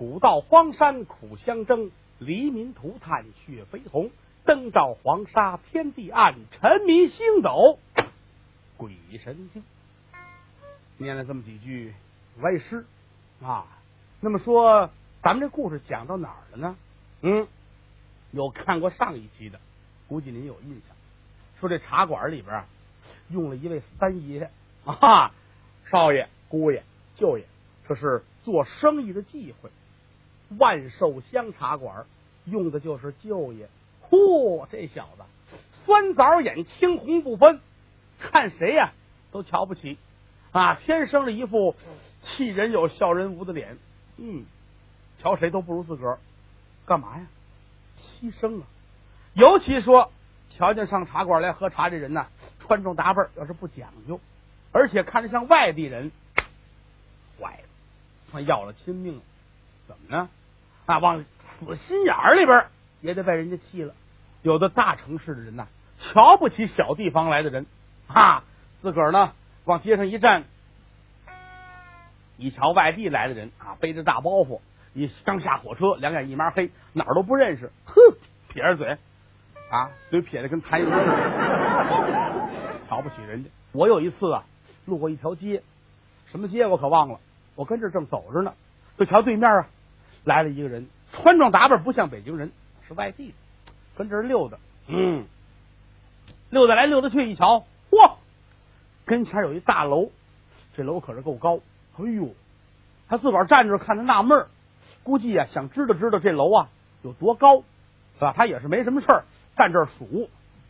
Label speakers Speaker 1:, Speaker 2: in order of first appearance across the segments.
Speaker 1: 古道荒山苦相争，黎民涂炭血飞红。灯照黄沙天地暗，沉迷星斗鬼神惊。念了这么几句歪诗啊。那么说咱们这故事讲到哪儿了呢？有看过上一期的，估计您有印象。说这茶馆里边用了一位三爷啊，少爷、姑爷、舅爷，这是做生意的忌讳。万寿香茶馆用的就是舅爷。嚯，这小子酸枣眼，青红不分，看谁呀都瞧不起啊！天生了一副气人有笑人无的脸，瞧谁都不如自个儿，干嘛呀？牺牲啊！尤其说瞧见上茶馆来喝茶这人呢，穿着打扮要是不讲究，而且看着像外地人，坏了，算要了亲命了。怎么呢？啊，往死心眼儿里边也得被人家气了。有的大城市的人呐，瞧不起小地方来的人啊，自个儿呢往街上一站，一瞧外地来的人啊，背着大包袱，一刚下火车，两眼一抹黑，哪儿都不认识，哼，撇着嘴啊，嘴撇的跟痰一似的，瞧不起人家。我有一次啊，路过一条街，什么街我可忘了，我跟这正走着呢，就瞧对面啊来了一个人，穿装打扮不像北京人，是外地的，跟这儿溜达，溜达来溜达去，一瞧，嚯，跟前有一大楼，这楼可是够高，哎呦，他自个儿站着看着纳闷儿，估计啊想知道知道这楼啊有多高，是吧？他也是没什么事儿，站这儿数，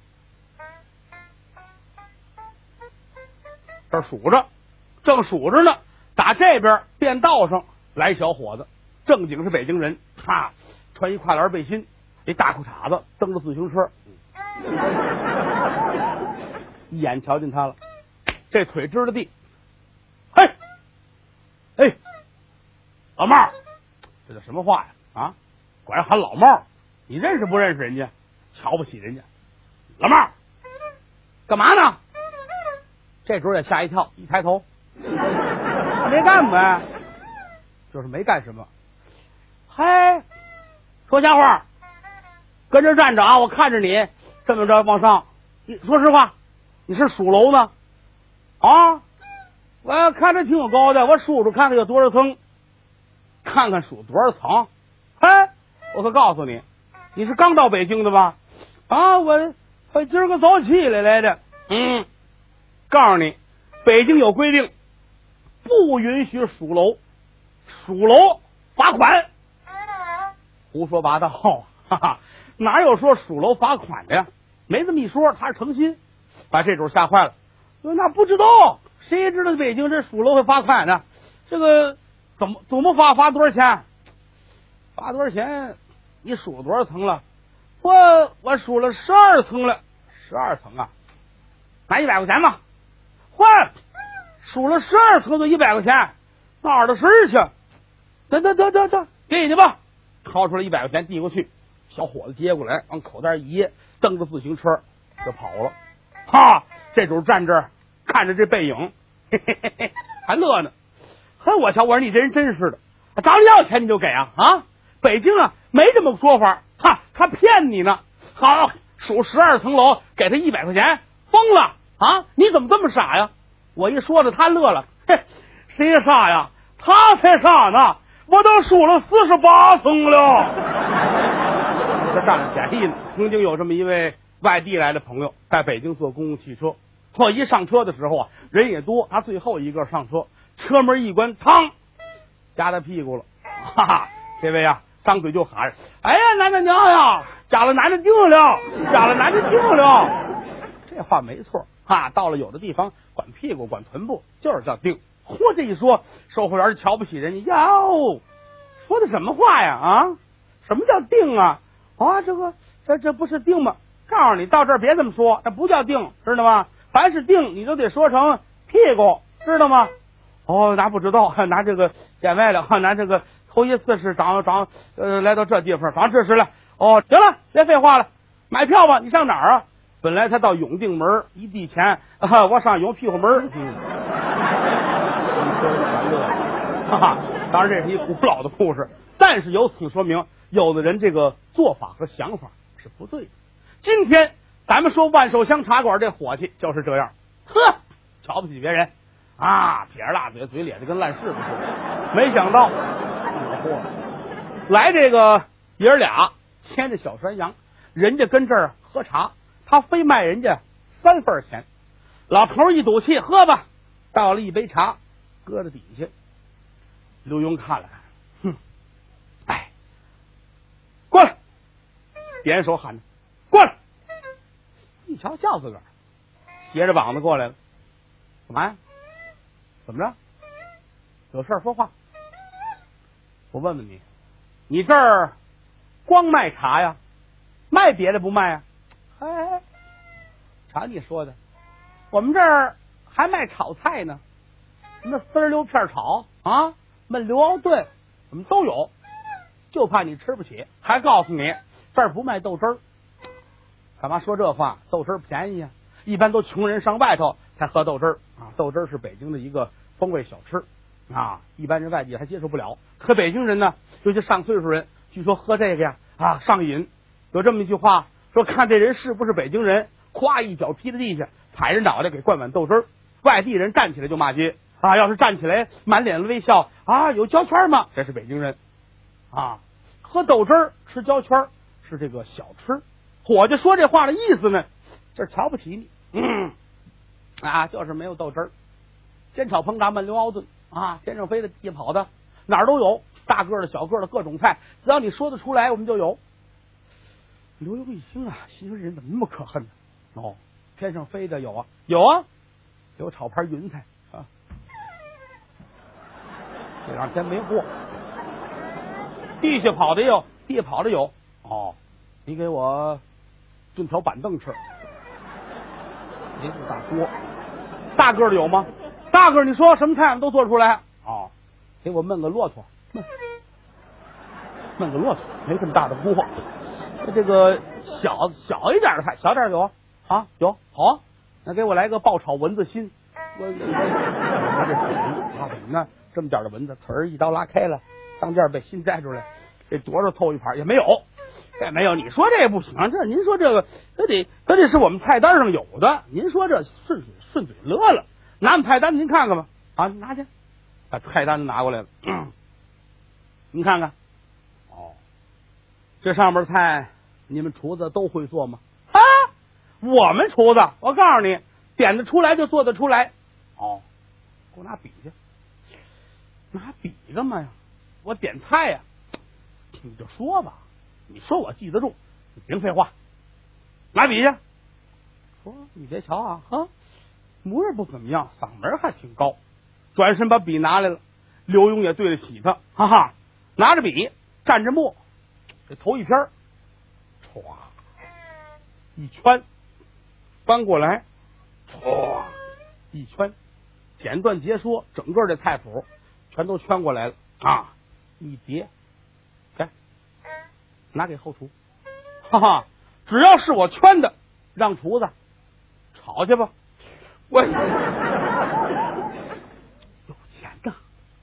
Speaker 1: 这儿数着，正数着呢，打这边便道上来小伙子，正经是北京人，哈，穿一跨栏背心，一大裤衩子，蹬着自行车，一眼瞧见他了，这腿支着地，嘿，哎，老帽，这叫什么话呀？啊，管人喊老帽，你认识不认识人家？瞧不起人家，老帽，干嘛呢？这主也吓一跳，一抬头，没干呗，就是没干什么。嘿，说瞎话，跟这站着啊！我看着你这么着往上，你说实话，你是数楼呢？啊，我看着挺高的，我数数看看有多少层，看看数多少层。嘿，我可告诉你，你是刚到北京的吧？啊，我今儿个早起来的。告诉你，北京有规定，不允许数楼，数楼罚款。胡说八道，哈哈，哪有说数楼罚款的呀？没这么一说，他是诚心，把这主吓坏了。那不知道，谁知道北京这数楼会罚款呢？这个怎么罚多少钱？罚多少钱？你数了多少层了？我数了12层了，12层啊，拿100块钱吧。数了12层就100块钱，哪儿的事儿去？得，给你吧。掏出来100块钱递过去，小伙子接过来，往口袋一掖，蹬着自行车就跑了。哈，这主站这儿看着这背影，嘿嘿嘿嘿，还乐呢。嘿，我说你这人真是的，找你要钱你就给啊？北京啊没这么说法，他骗你呢。好，数12层楼，给他100块钱，疯了啊！你怎么这么傻呀？我一说着，他乐了。嘿，谁傻呀？他才傻呢！我都数了48层了。这占了便宜呢。曾经有这么一位外地来的朋友，在北京坐公共汽车，我一上车的时候啊，人也多，他最后一个上车，车门一关，嘡，夹他屁股了。哈哈，这位啊，张嘴就喊：“哎呀，男的娘呀，夹了男的定了，夹了男的定了。”这话没错啊，到了有的地方管屁股管臀部就是叫定。嚯，这一说，售货员瞧不起人家，哟，说的什么话呀？啊，什么叫定啊？啊，这不是定吗？告诉你，到这儿别这么说，那不叫定，知道吗？凡是定，你都得说成屁股，知道吗？哦，拿不知道，拿这个见外了，拿这个头一次是长来到这地方，长知识了。哦，行了，别废话了，买票吧。你上哪儿啊？本来他到永定门，一递钱，我上永屁股门。哈哈，当然这是一古老的故事。 但是由此说明，有的人这个做法和想法是不对的。今天咱们说万寿乡茶馆这伙计就是这样，呵，瞧不起别人啊，撇着大嘴，嘴咧的跟烂柿子似的。没想到，来这个爷儿俩牵着小山羊，人家跟这儿喝茶，他非卖人家3份钱。老头一赌气，喝吧，倒了一杯茶，搁在底下。刘墉看了看，哼，哎，过来，点手喊着过来。一瞧叫自个儿，斜着膀子过来了，干嘛呀？怎么着？有事说话。我问问你，你这儿光卖茶呀？卖别的不卖呀？哎，茶你说的，我们这儿还卖炒菜呢，那丝溜片炒啊，焖刘熬炖，我们都有，就怕你吃不起。还告诉你，这儿不卖豆汁儿。干嘛说这话？豆汁儿便宜啊，一般都穷人上外头才喝豆汁儿啊。豆汁儿是北京的一个风味小吃啊，一般人外地还接受不了。可北京人呢，尤其上岁数人，据说喝这个呀啊上瘾。有这么一句话说，看这人是不是北京人，咵一脚踢在地下，踩着脑袋给灌碗豆汁儿。外地人站起来就骂街啊，要是站起来满脸微笑啊，有胶圈吗？这是北京人啊。喝豆汁儿吃胶圈是这个小吃。伙计说这话的意思呢，就是瞧不起你，就是没有豆汁儿，煎炒烹炸焖溜熬炖啊，天上飞的地下跑的哪儿都有，大个的小个的各种菜，只要你说得出来，我们就有。刘墉一听啊，心说人怎么那么可恨呢？哦，天上飞的有啊，有啊，有炒盘云彩啊，这两天没货。地下跑的有，地下跑的有。哦，你给我炖条板凳吃。您是大锅，大个的有吗？大个你说什么菜我们都做出来。哦，给我焖个骆驼，焖个骆驼，没这么大的锅。这个小一点的菜，小点有啊，有好啊。那给我来个爆炒蚊子心。我这怎么呢？这么点的蚊子，腿儿一刀拉开了，当间被心摘出来，这多少凑一盘也没有。这没有，你说这也不行，这您说这个这得是我们菜单上有的。您说这顺嘴乐了，拿我们菜单您看看吧，啊，拿去，把菜单拿过来了，您看看，哦，这上面菜你们厨子都会做吗？啊，我们厨子，我告诉你，点得出来就做得出来。哦，给我拿笔去，拿笔干嘛呀？我点菜呀，你就说吧。你说我记得住，你别废话，拿笔去。说你别瞧啊，模样不怎么样，嗓门还挺高。转身把笔拿来了，刘墉也对得起他，哈哈，拿着笔蘸着墨，这头一篇歘一圈翻过来，歘一圈，简短截说，整个这菜谱全都圈过来了啊，一叠。拿给后厨，哈哈！只要是我圈的，让厨子炒去吧。我有钱呐，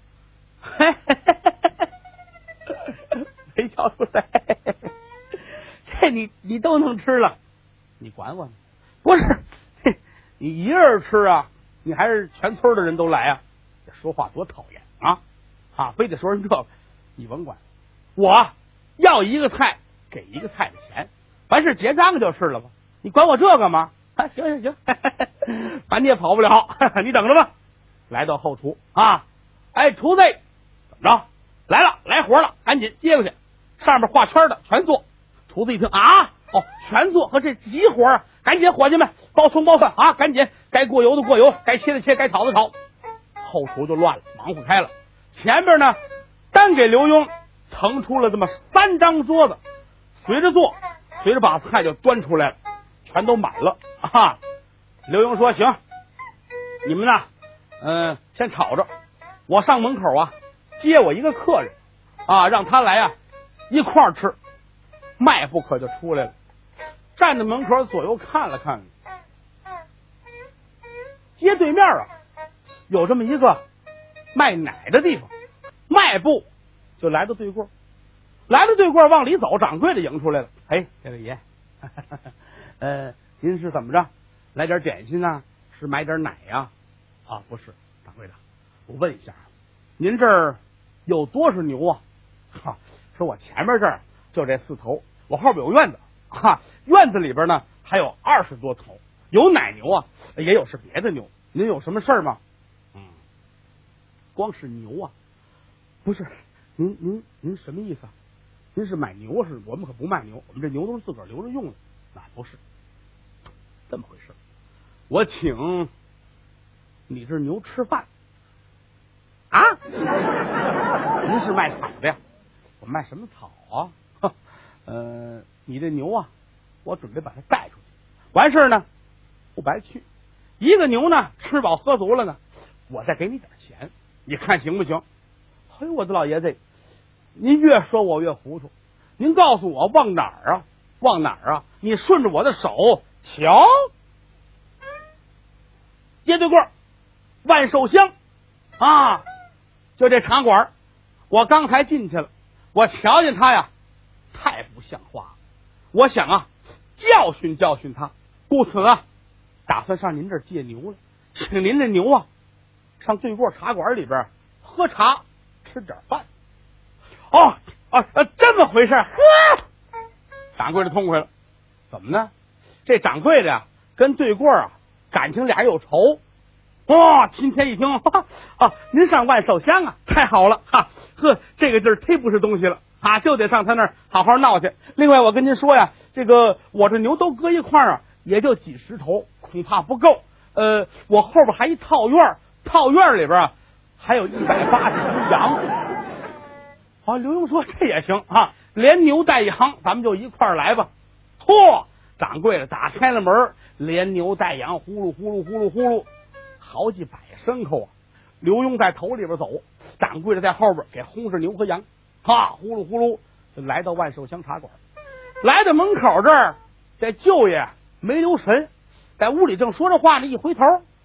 Speaker 1: 没瞧出来，这你都能吃了，你管我呢？不是，你一个人吃啊，你还是全村的人都来啊？这说话多讨厌啊！非得说人这个，你甭管我。要一个菜给一个菜的钱，完事结账就是了吧？你管我这干嘛？行，反正你也跑不了，你等着吧。来到后厨啊，哎，厨子怎么着？来了，来活了，赶紧接过去。上面画圈的全做。厨子一听啊，哦，全做和这急活啊，赶紧伙计们包葱包蒜啊，赶紧该过油的过油，该切的切，该炒的炒。后厨就乱了，忙活开了。前边呢，单给刘墉腾出了这么3张桌子，随着做，随着把菜就端出来了，全都满了啊！刘墉说：“行，你们呢，先炒着，我上门口啊接我一个客人啊，让他来啊一块儿吃。”迈步可就出来了，站在门口左右看了看，街对面啊有这么一个卖奶的地方，迈步就来到对过， 来了对过往里走，掌柜的迎出来了。哎，这位爷，您是怎么着？来点点心呢？是买点奶呀？啊，不是，掌柜的，我问一下，您这儿有多少牛啊？哈，说我前面这儿就这4头，我后边有院子，哈，院子里边呢还有20多头，有奶牛啊，也有是别的牛。您有什么事儿吗？光是牛啊？不是，您什么意思啊？您是买牛是？我们可不卖牛，我们这牛都是自个儿留着用的。那不是这么回事，我请你这牛吃饭啊？您是卖草的呀？我卖什么草啊？你这牛啊，我准备把它带出去，完事儿呢不白去。一个牛呢吃饱喝足了呢，我再给你点钱，你看行不行？嘿，我的老爷子，您越说我越糊涂。您告诉我往哪儿啊？往哪儿啊？你顺着我的手瞧，街对过万寿香啊，就这茶馆，我刚才进去了，我瞧见他呀，太不像话了。我想啊，教训教训他，故此啊，打算上您这儿借牛了，请您这牛啊，上对过茶馆里边喝茶吃点饭。这么回事？呵，掌柜的痛快了。怎么呢？这掌柜的呀，跟对过啊感情俩有仇。今天一听您上万寿香啊，太好了哈！呵，这个地儿忒不是东西了啊，就得上他那儿好好闹去。另外，我跟您说呀，这个我这牛都搁一块儿啊，也就几十头，恐怕不够。我后边还一套院，套院里边啊还有180头羊。刘墉说这也行啊，连牛带羊，咱们就一块儿来吧。掌柜的打开了门，连牛带羊，呼噜呼噜呼噜呼噜，好几百牲口啊！刘墉在头里边走，掌柜的在后边给轰着牛和羊，呼噜呼噜就来到万寿香茶馆。来到门口这儿，这舅爷没留神，在屋里正说着话呢，一回头，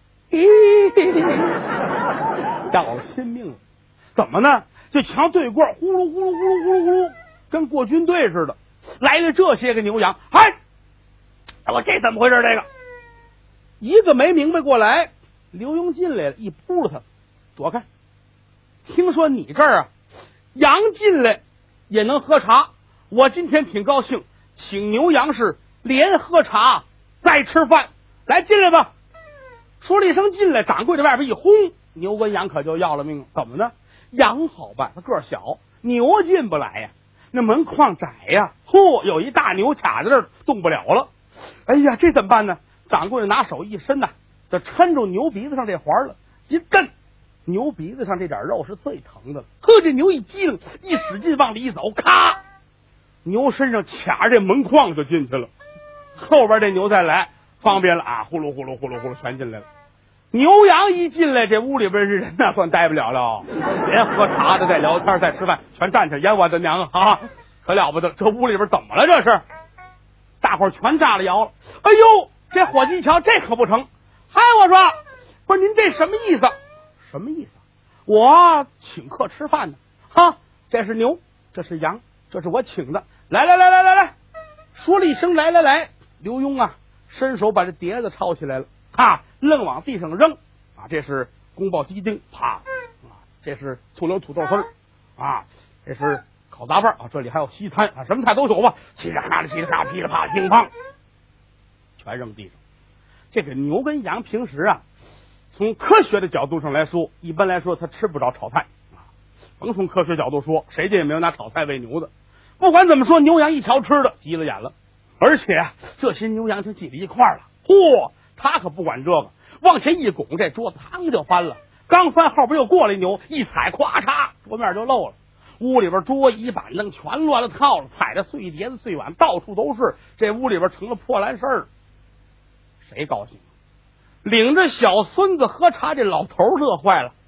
Speaker 1: 要亲命了。怎么呢？就瞧对过呼噜呼噜呼噜呼噜呼噜，跟过军队似的，来了这些个牛羊。我这怎么回事？这个一个没明白过来。刘墉进来了，一扑了他，躲开。听说你这儿啊，羊进来也能喝茶，我今天挺高兴，请牛羊是连喝茶再吃饭，来进来吧。说了一声进来，掌柜在外边一轰，牛跟羊可就要了命了。怎么呢？羊好办，它个儿小，牛进不来呀，那门框窄呀。有一大牛卡在这儿动不了了。哎呀，这怎么办呢？掌柜拿手一伸呐，就抻住牛鼻子上这环了，一蹬，牛鼻子上这点肉是最疼的了。这牛一激灵，一使劲往里一走，咔，牛身上卡着这门框就进去了。后边这牛再来，方便了啊，呼噜呼噜呼噜呼噜全进来了。牛羊一进来，这屋里边是人那算待不了了，连喝茶的、在聊天、在吃饭，全站起来。呀，我的娘啊，可了不得！这屋里边怎么了？这是大伙儿全炸了窑了。哎呦，这伙计一瞧，这可不成！嗨，我说，不是您这什么意思？什么意思？我请客吃饭呢。这是牛，这是羊，这是我请的。来来来来来来，说了一声来来来，刘墉啊，伸手把这碟子抄起来了。愣往地上扔这是宫保鸡丁，啪这是醋溜土豆丝这是烤杂拌这里还有西餐什么菜都有吧，嘁哩咔啦嘁哩咔啦噼里啪啦乒乓，全扔地上。这个牛跟羊平时从科学的角度上来说，一般来说它吃不着炒菜甭从科学角度说，谁家也没有拿炒菜喂牛的。不管怎么说，牛羊一瞧吃的急了眼了，而且这些牛羊全挤在一块儿了。他可不管这个，往前一拱，这桌子嘡就翻了。刚翻，后边又过来牛，一踩，咵嚓，桌面就漏了。屋里边桌椅板凳全乱了套了，踩的碎碟子碎碗到处都是。这屋里边成了破烂事儿。谁高兴？领着小孙子喝茶，这老头乐坏了。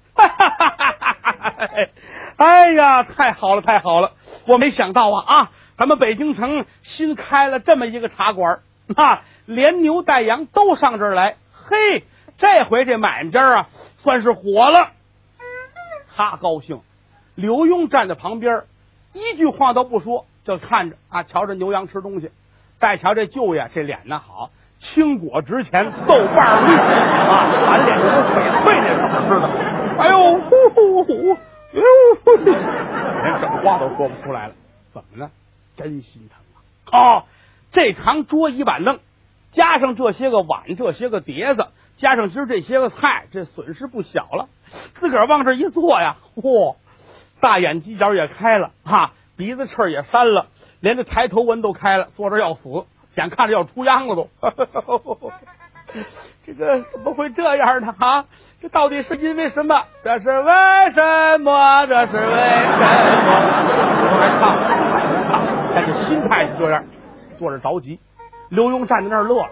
Speaker 1: 哎呀，太好了太好了！我没想到咱们北京城新开了这么一个茶馆连牛带羊都上这儿来。嘿，这回这买卖家算是火了。他高兴。刘墉站在旁边， 一句话都不说，就看着啊，瞧着牛羊吃东西，再瞧这舅爷这脸呢好，青果值钱，豆瓣绿啊，满脸都是翡翠那怎么吃的？哎呦，呼呼呼！连整话都说不出来了，怎么呢？真心疼啊！这堂桌椅板凳，加上这些个碗，这些个碟子，加上今儿这些个菜，这损失不小了。自个儿往这一坐呀，嚯，大眼犄角也开了哈，鼻子翅也扇了，连这抬头纹都开了，坐这要死，眼看着要出秧了都。这个怎么会这样呢？啊，这到底是因为什么？这是为什么？这是为什么？还唱，但是心态是这样，坐着着急。刘墉站在那儿乐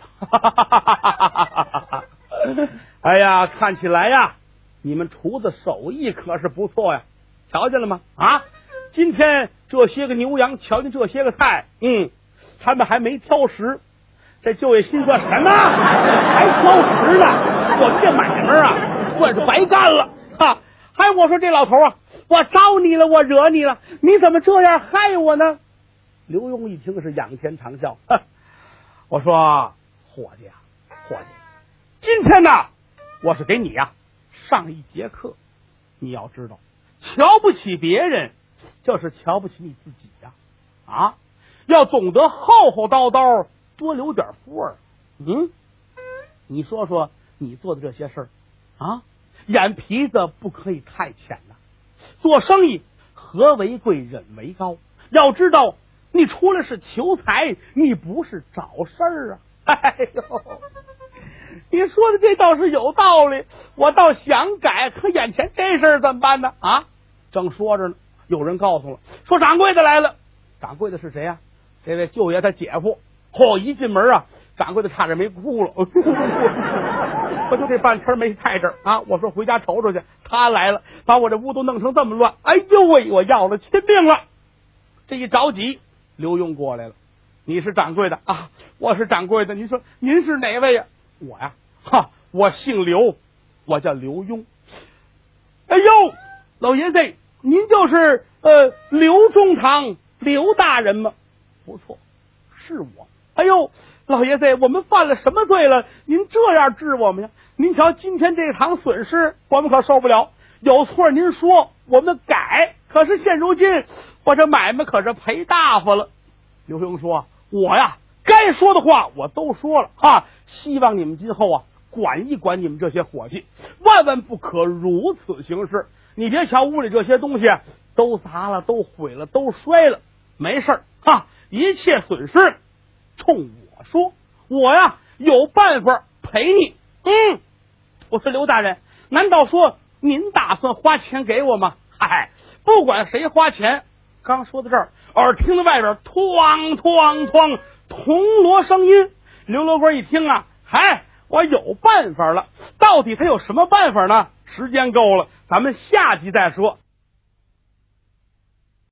Speaker 1: 了。哎呀，看起来呀，你们厨子手艺可是不错呀，瞧见了吗？啊，今天这些个牛羊，瞧见这些个菜，他们还没挑食。这舅爷心说什么？还挑食呢？我们这买卖啊，算是白干了啊！还我说这老头啊，我招你了，我惹你了，你怎么这样害我呢？刘墉一听是仰天长啸，我说伙计啊，伙计，今天呢，我是给你呀上一节课。你要知道，瞧不起别人，就是瞧不起你自己呀！啊，要懂得厚厚道道，多留点福儿。你说说你做的这些事儿啊，眼皮子不可以太浅呐。做生意和为贵，忍为高。要知道，你出来是求财，你不是找事儿啊！哎呦，你说的这倒是有道理，我倒想改，可眼前这事儿怎么办呢？啊，正说着呢，有人告诉了，说掌柜的来了。掌柜的是谁呀？这位舅爷他姐夫。一进门啊，掌柜的差点没哭了。我就这半天没在这儿啊！我说回家瞅瞅去，他来了，把我这屋都弄成这么乱。哎呦喂，我要了亲命了！这一着急，刘墉过来了。你是掌柜的啊？我是掌柜的。您说您是哪位呀？我呀，我姓刘，我叫刘墉。哎呦，老爷子，您就是刘中堂刘大人吗？不错，是我。哎呦，老爷子，我们犯了什么罪了？您这样治我们呀？您瞧今天这场损失，我们可受不了。有错您说，我们改。可是现如今，我这买卖可是赔大发了。刘墉说：“我呀，该说的话我都说了啊，希望你们今后啊，管一管你们这些伙计，万万不可如此行事。你别瞧屋里这些东西都砸了，都毁了，都摔了，没事啊，一切损失。”冲我说，我呀有办法赔你。我说刘大人，难道说您打算花钱给我吗？不管谁花钱。刚说到这儿，耳听着外边哐哐哐铜锣声音。刘罗锅一听啊，我有办法了。到底他有什么办法呢？时间够了，咱们下集再说。